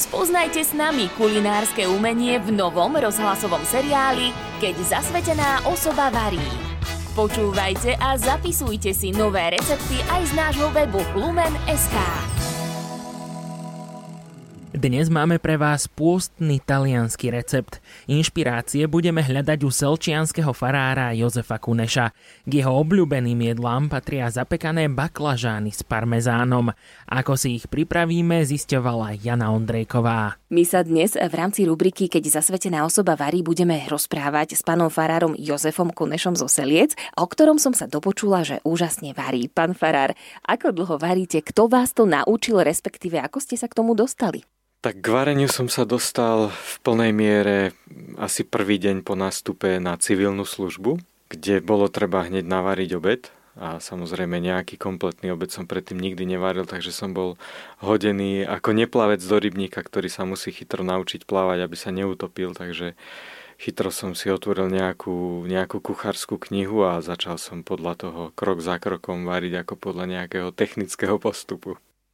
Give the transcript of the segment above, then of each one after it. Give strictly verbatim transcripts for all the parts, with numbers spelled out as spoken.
Spoznajte s nami kulinárske umenie v novom rozhlasovom seriáli Keď zasvetená osoba varí. Počúvajte a zapisujte si nové recepty aj z nášho webu lumen bodka es ká. Dnes máme pre vás pôstny taliansky recept. Inšpirácie budeme hľadať u selčianskeho farára Jozefa Kuneša. K jeho obľúbeným jedlám patria zapekané baklažány s parmezánom. Ako si ich pripravíme, zisťovala Jana Ondrejková. My sa dnes v rámci rubriky Keď zasvetená osoba varí budeme rozprávať s pánom farárom Jozefom Kunešom zo Seliec, o ktorom som sa dopočula, že úžasne varí. Pán farár, ako dlho varíte? Kto vás to naučil, respektíve ako ste sa k tomu dostali? Tak k vareniu som sa dostal v plnej miere asi prvý deň po nástupe na civilnú službu, kde bolo treba hneď navariť obed a samozrejme nejaký kompletný obed som predtým nikdy nevaril, takže som bol hodený ako neplavec do rybníka, ktorý sa musí chytro naučiť plávať, aby sa neutopil, takže chytro som si otvoril nejakú, nejakú kuchárskú knihu a začal som podľa toho krok za krokom variť ako podľa nejakého technického postupu.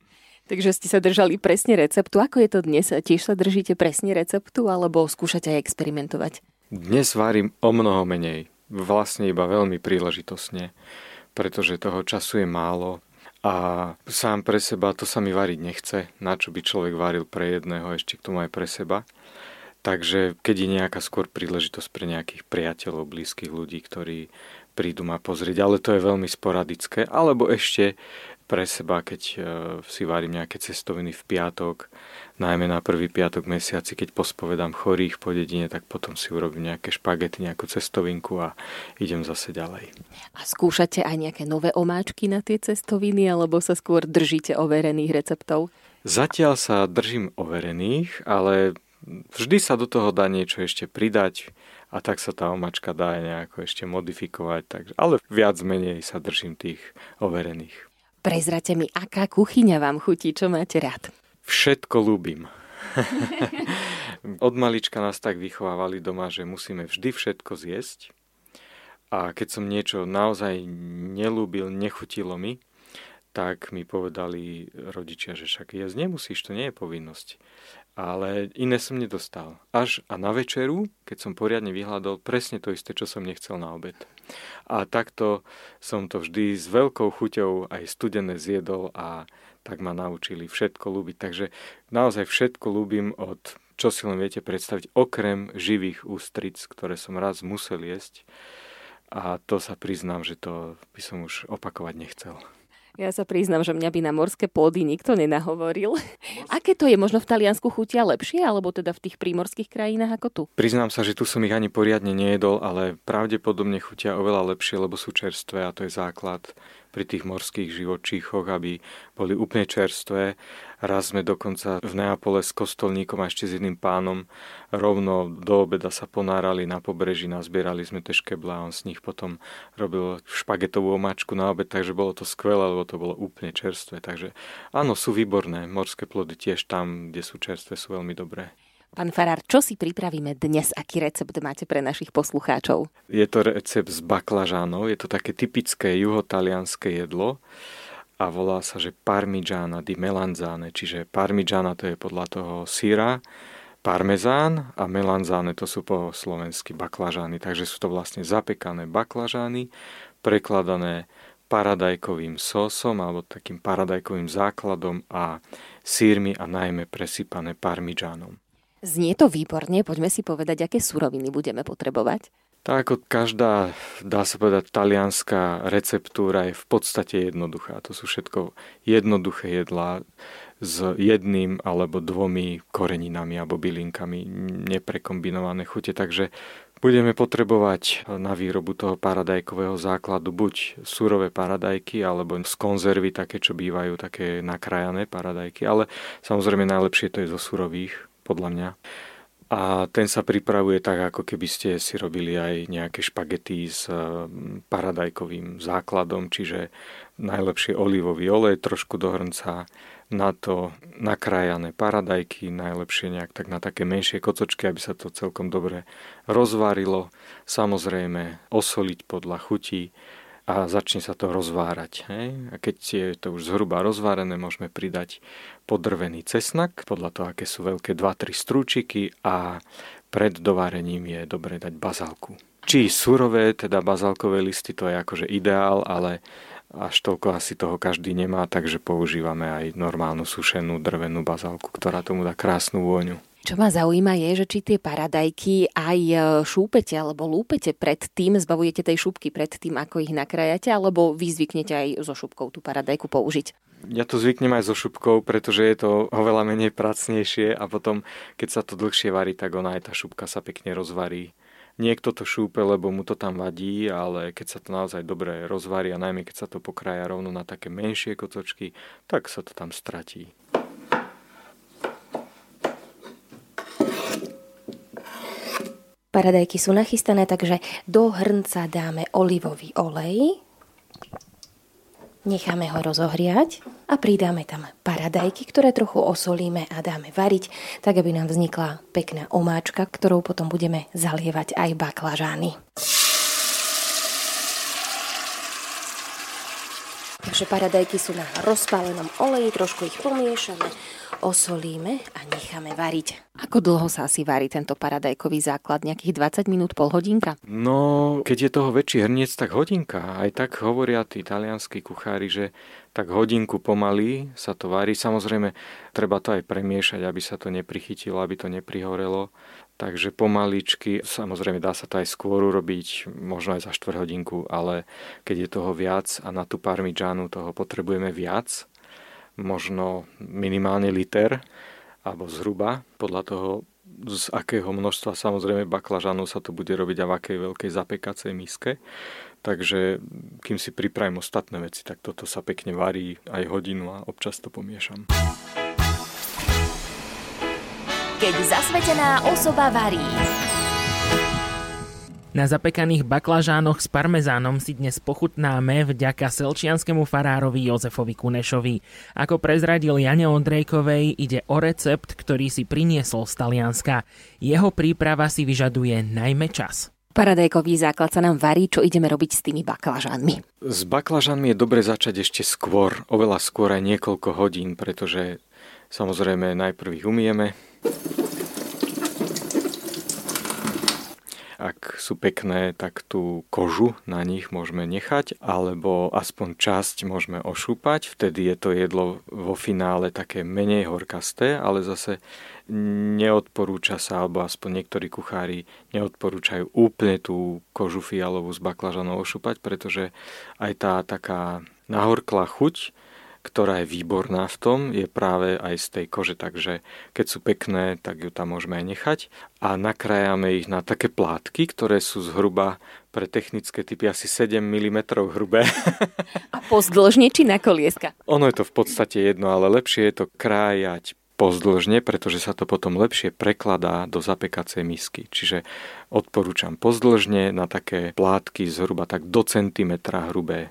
Takže ste sa držali presne receptu. Ako je to dnes? Tiež sa držíte presne receptu alebo skúšate aj experimentovať? Dnes varím o mnoho menej. Vlastne iba veľmi príležitosne, pretože toho času je málo a sám pre seba to sa mi variť nechce. Na čo by človek varil pre jedného, ešte k tomu aj pre seba. Takže keď je nejaká skôr príležitosť pre nejakých priateľov, blízkych ľudí, ktorí prídu ma pozrieť, ale to je veľmi sporadické, alebo ešte pre seba, keď si varím nejaké cestoviny v piatok, najmä na prvý piatok mesiaci, keď pospovedám chorých po dedine, tak potom si urobím nejaké špagety, nejakú cestovinku a idem zase ďalej. A skúšate aj nejaké nové omáčky na tie cestoviny, alebo sa skôr držíte overených receptov? Zatiaľ sa držím overených, ale vždy sa do toho dá niečo ešte pridať a tak sa tá omáčka dá aj nejako ešte modifikovať, takže, ale viac menej sa držím tých overených. Prezrate mi, aká kuchyňa vám chutí, čo máte rád? Všetko ľúbim. Od malička nás tak vychovávali doma, že musíme vždy všetko zjesť. A keď som niečo naozaj nelúbil, nechutilo mi, tak mi povedali rodičia, že však jesť nemusíš, to nie je povinnosť. Ale iné som nedostal. Až a na večeru, keď som poriadne vyhľadol, presne to isté, čo som nechcel na obed. A takto som to vždy s veľkou chuťou aj studené zjedol a tak ma naučili všetko ľúbiť. Takže naozaj všetko ľúbim od, čo si len viete predstaviť, okrem živých ústric, ktoré som raz musel jesť. A to sa priznám, že to by som už opakovať nechcel. Ja sa priznám, že mňa by na morské plody nikto nenahovoril. Aké to je? Možno v Taliansku chutia lepšie, alebo teda v tých prímorských krajinách ako tu? Priznám sa, že tu som ich ani poriadne nejedol, ale pravdepodobne chutia oveľa lepšie, lebo sú čerstvé a to je základ pri tých morských živočíchoch, aby boli úplne čerstvé. Raz sme dokonca v Neapole s kostolníkom a ešte s jedným pánom rovno do obeda sa ponárali na pobreží, nazbierali sme tie škeble a on z nich potom robil špagetovú omáčku na obed, takže bolo to skvelé, lebo to bolo úplne čerstvé. Takže áno, sú výborné. Morské plody tiež tam, kde sú čerstvé, sú veľmi dobré. Pán farár, čo si pripravíme dnes? Aký recept máte pre našich poslucháčov? Je to recept s baklažánou, je to také typické juhotalianské jedlo a volá sa, že parmigiana di melanzane, čiže parmigiana to je podľa toho syra, parmezán a melanzane to sú po slovensky baklažány, takže sú to vlastne zapekané baklažány, prekladané paradajkovým sósom alebo takým paradajkovým základom a sírmi a najmä presypané parmigianom. Znie to výborne, poďme si povedať, aké suroviny budeme potrebovať. Tak ako každá, dá sa povedať, talianská receptúra je v podstate jednoduchá. To sú všetko jednoduché jedlá s jedným alebo dvomi koreninami alebo bylinkami, neprekombinované chute. Takže budeme potrebovať na výrobu toho paradajkového základu buď surové paradajky alebo z konzervy také, čo bývajú také nakrájané paradajky, ale samozrejme najlepšie to je zo surových, podľa mňa. A ten sa pripravuje tak, ako keby ste si robili aj nejaké špagety s paradajkovým základom, čiže najlepšie olivový olej, trošku do hrnca, na to nakrájané paradajky, najlepšie nejak tak na také menšie kocočky, aby sa to celkom dobre rozvarilo. Samozrejme osoliť podľa chutí a začne sa to rozvárať. Hej? A keď je to už zhruba rozvárené, môžeme pridať podrvený cesnak, podľa toho, aké sú veľké dva tri strúčiky a pred dovárením je dobre dať bazálku. Či surové, teda bazálkové listy, to je akože ideál, ale až toľko asi toho každý nemá, takže používame aj normálnu sušenú drvenú bazálku, ktorá tomu dá krásnu vôňu. Čo ma zaujíma je, že či tie paradajky aj šúpete alebo lúpete pred tým, zbavujete tej šupky pred tým, ako ich nakrájate, alebo vy zvyknete aj so šupkou tú paradajku použiť? Ja to zvyknem aj so šupkou, pretože je to oveľa menej pracnejšie a potom, keď sa to dlhšie varí, tak ona aj tá šupka sa pekne rozvarí. Niekto to šúpe, lebo mu to tam vadí, ale keď sa to naozaj dobre rozvarí a najmä keď sa to pokrája rovno na také menšie kocočky, tak sa to tam stratí. Paradajky sú nachystané, takže do hrnca dáme olivový olej. Necháme ho rozohriať a pridáme tam paradajky, ktoré trochu osolíme a dáme variť, tak aby nám vznikla pekná omáčka, ktorou potom budeme zalievať aj baklažány. Takže paradajky sú na rozpálenom oleji, trošku ich pomiešame, osolíme a necháme variť. Ako dlho sa asi varí tento paradajkový základ? Nejakých dvadsať minút, pol hodinka? No, keď je toho väčší hrniec, tak hodinka. Aj tak hovoria tí talianskí kuchári, že tak hodinku pomaly sa to varí. Samozrejme, treba to aj premiešať, aby sa to neprichytilo, aby to neprihorelo. Takže pomaličky, samozrejme dá sa to aj skôr urobiť, možno aj za štvrť hodinku, ale keď je toho viac a na tú parmigianu toho potrebujeme viac, možno minimálne liter, alebo zhruba, podľa toho, z akého množstva samozrejme baklažánov sa to bude robiť a v akej veľkej zapekacej miske. Takže kým si pripravím ostatné veci, tak toto sa pekne varí aj hodinu a občas to pomiešam. Keď zasvetená osoba varí. Na zapekaných baklažánoch s parmezánom si dnes pochutnáme vďaka selčianskému farárovi Jozefovi Kunešovi. Ako prezradil Jane Ondrejkovej, ide o recept, ktorý si priniesol z Talianska. Jeho príprava si vyžaduje najmä čas. Paradajkový základ sa nám varí, čo ideme robiť s tými baklažánmi? S baklažánmi je dobre začať ešte skôr, oveľa skôr aj niekoľko hodín, pretože samozrejme najprv ich umieme. Ak sú pekné, tak tú kožu na nich môžeme nechať, alebo aspoň časť môžeme ošúpať. Vtedy je to jedlo vo finále také menej horkasté, ale zase neodporúča sa, alebo aspoň niektorí kuchári neodporúčajú úplne tú kožu fialovú z baklažanov ošúpať, pretože aj tá taká nahorklá chuť, ktorá je výborná v tom, je práve aj z tej kože, takže keď sú pekné, tak ju tam môžeme aj nechať a nakrájame ich na také plátky, ktoré sú zhruba pre technické typy asi sedem milimetrov hrubé. A pozdĺžne či na kolieska? Ono je to v podstate jedno, ale lepšie je to krájať pozdĺžne, pretože sa to potom lepšie prekladá do zapekacej misky. Čiže odporúčam pozdĺžne na také plátky zhruba tak do centimetra hrubé.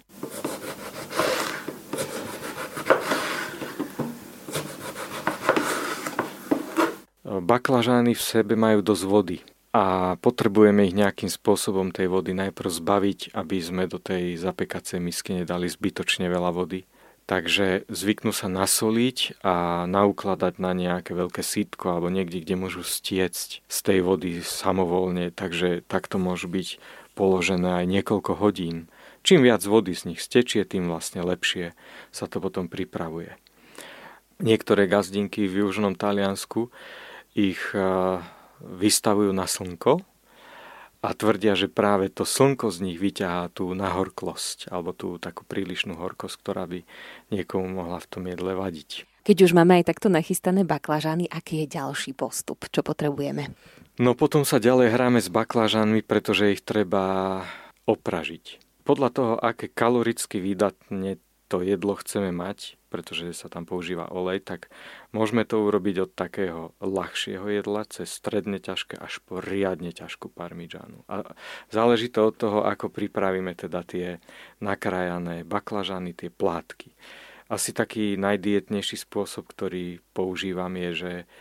Baklažány v sebe majú dosť vody a potrebujeme ich nejakým spôsobom tej vody najprv zbaviť, aby sme do tej zapekacej misky nedali zbytočne veľa vody. Takže zvyknú sa nasoliť a naukladať na nejaké veľké sítko alebo niekde, kde môžu stiecť z tej vody samovolne, takže takto môžu byť položené aj niekoľko hodín. Čím viac vody z nich stečie, tým vlastne lepšie sa to potom pripravuje. Niektoré gazdinky v južnom Taliansku ich vystavujú na slnko a tvrdia, že práve to slnko z nich vyťahá tú nahorklosť alebo tú takú prílišnú horkosť, ktorá by niekomu mohla v tom jedle vadiť. Keď už máme aj takto nachystané baklažány, aký je ďalší postup? Čo potrebujeme? No potom sa ďalej hráme s baklažánmi, pretože ich treba opražiť. Podľa toho, aké kaloricky výdatne to jedlo chceme mať, pretože sa tam používa olej, tak môžeme to urobiť od takého ľahšieho jedla cez stredne ťažké až po riadne ťažkú parmigianu. A záleží to od toho, ako pripravíme teda tie nakrájané baklažany, tie plátky. Asi taký najdietnejší spôsob, ktorý používam, je, že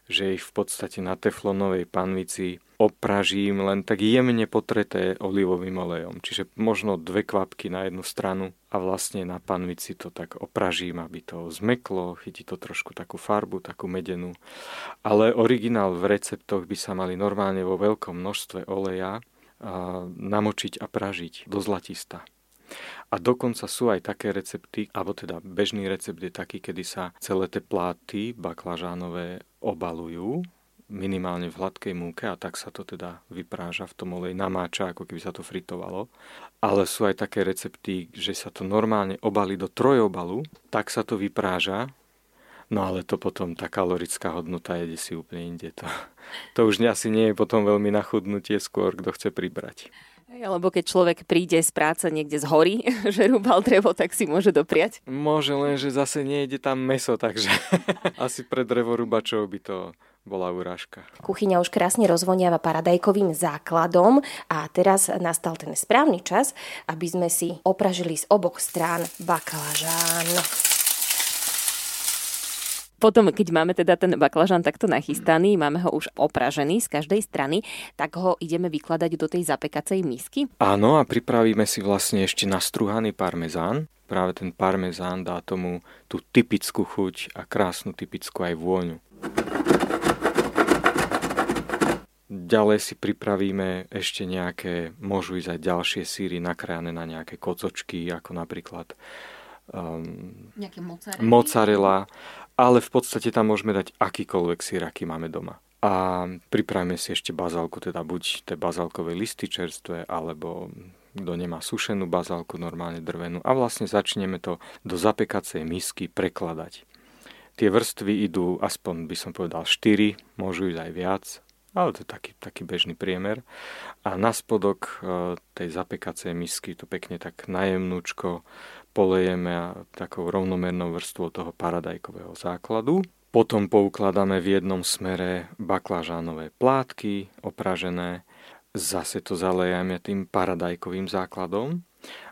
že ich v podstate na teflonovej panvici opražím len tak jemne potreté olivovým olejom. Čiže možno dve kvapky na jednu stranu a vlastne na panvici to tak opražím, aby to zmeklo, chytí to trošku takú farbu, takú medenú. Ale originál v receptoch by sa mali normálne vo veľkom množstve oleja namočiť a pražiť do zlatista. A dokonca sú aj také recepty, alebo teda bežný recept je taký, kedy sa celé tie pláty baklažánové obalujú minimálne v hladkej múke a tak sa to teda vypráža v tom oleji, namáča, ako keby sa to fritovalo. Ale sú aj také recepty, že sa to normálne obalí do trojobalu, tak sa to vypráža, no ale to potom tá kalorická hodnota jede si úplne inde. To, to už asi nie je potom veľmi na chudnutie, skôr kto chce pribrať. Alebo keď človek príde z práce niekde z hory, že rúbal drevo, tak si môže dopriať? Môže, len že zase nejde tam mäso, takže asi pre drevorúbačov by to bola urážka. Kuchyňa už krásne rozvoniava paradajkovým základom a teraz nastal ten správny čas, aby sme si opražili z oboch strán baklažán. Potom, keď máme teda ten baklažán takto nachystaný, máme ho už opražený z každej strany, tak ho ideme vykladať do tej zapekacej misky? Áno, a pripravíme si vlastne ešte nastruhaný parmezán. Práve ten parmezán dá tomu tú typickú chuť a krásnu typickú aj vôňu. Ďalej si pripravíme ešte nejaké, môžu ísť aj ďalšie síry nakrájané na nejaké kocočky, ako napríklad um, nejaké mozzarella. mozzarella, ale v podstate tam môžeme dať akýkoľvek sír, aký máme doma. A pripravíme si ešte bazálku, teda buď tie bazálkové listy čerstvé, alebo kto nemá sušenú bazálku, normálne drvenú. A vlastne začneme to do zapekacej misky prekladať. Tie vrstvy idú aspoň, by som povedal, štyri, môžu ísť aj viac, ale to je taký, taký bežný priemer. A na spodok tej zapekacej misky to pekne tak najemnúčko polejeme a takou rovnomernou vrstvou toho paradajkového základu. Potom poukladáme v jednom smere baklažánové plátky opražené. Zase to zalejame tým paradajkovým základom.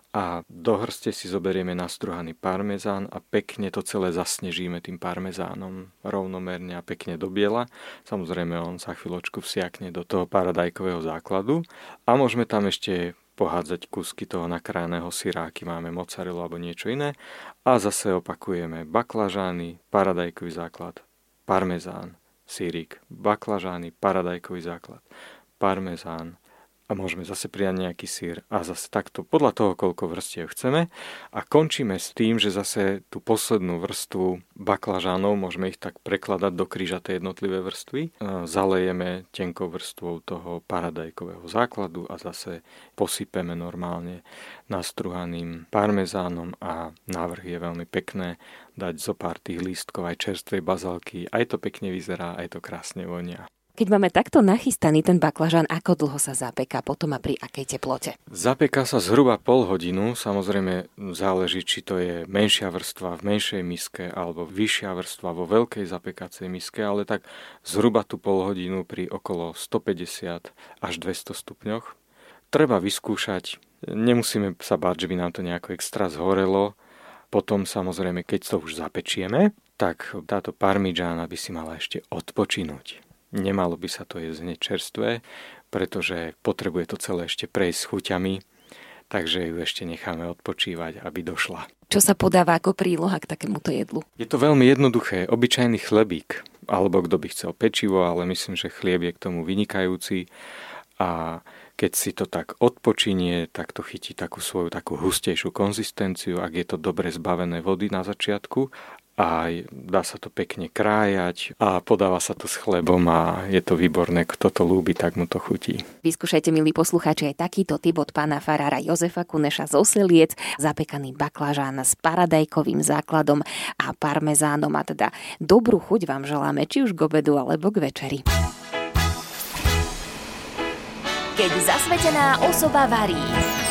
A do hrste si zoberieme nastruhaný parmezán a pekne to celé zasnežíme tým parmezánom rovnomerne a pekne do biela. Samozrejme on sa chvíľočku vsiakne do toho paradajkového základu a môžeme tam ešte pohádzať kúsky toho nakrájaného syra, aký máme mozzarellu alebo niečo iné. A zase opakujeme baklažány, paradajkový základ, parmezán, syrík, baklažány, paradajkový základ, parmezán. A môžeme zase pridať nejaký syr a zase takto podľa toho, koľko vrstiev chceme. A končíme s tým, že zase tú poslednú vrstvu baklažánov môžeme ich tak prekladať do kríža tie jednotlivé vrstvy. Zalejeme tenkou vrstvou toho paradajkového základu a zase posypeme normálne nastruhaným parmezánom a návrh je veľmi pekné dať zo pár tých lístkov aj čerstvej bazálky. Aj to pekne vyzerá, aj to krásne vonia. Keď máme takto nachystaný ten baklažán, ako dlho sa zapeká, potom a pri akej teplote? Zapeká sa zhruba pol hodinu, samozrejme záleží, či to je menšia vrstva v menšej miske alebo vyššia vrstva vo veľkej zapekacej miske, ale tak zhruba tú pol hodinu pri okolo stopäťdesiat až dvesto stupňoch. Treba vyskúšať, nemusíme sa báť, že by nám to nejako extra zhorelo. Potom samozrejme, keď to už zapečieme, tak táto parmigiana by si mala ešte odpočinúť. Nemalo by sa to jesť hneď čerstvé, pretože potrebuje to celé ešte prejsť s chuťami, takže ju ešte necháme odpočívať, aby došla. Čo sa podáva ako príloha k takémuto jedlu? Je to veľmi jednoduché, obyčajný chlebík, alebo kto by chcel pečivo, ale myslím, že chlieb je k tomu vynikajúci a keď si to tak odpočinie, tak to chytí takú svoju takú hustejšiu konzistenciu, ak je to dobre zbavené vody na začiatku. A dá sa to pekne krájať a podáva sa to s chlebom a je to výborné. Kto to ľúbi, tak mu to chutí. Vyskúšajte, milí poslucháči, aj takýto typ od pána farára Jozefa Kuneša z Oseliec, zapekaný baklažán s paradajkovým základom a parmezánom. A teda dobrú chuť vám želáme, či už k obedu alebo k večeri. Keď zasvetená osoba varí.